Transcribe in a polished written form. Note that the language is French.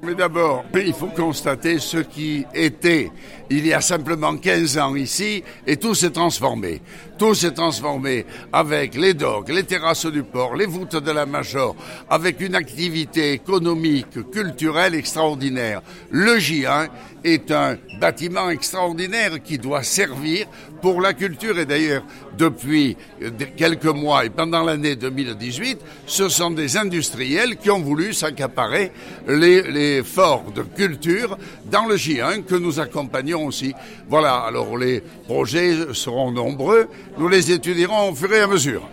Mais d'abord, il faut constater ce qui était il y a simplement 15 ans ici et tout s'est transformé. Tout s'est transformé avec les docks, les terrasses du port, les voûtes de la Major, avec une activité économique, culturelle extraordinaire. Le J1 est un bâtiment extraordinaire qui doit servir pour la culture. Et d'ailleurs, depuis quelques mois et pendant l'année 2018, ce sont des industriels qui ont voulu s'accaparer les forts de culture dans le J1 que nous accompagnons aussi. Voilà, alors les projets seront nombreux, nous les étudierons au fur et à mesure.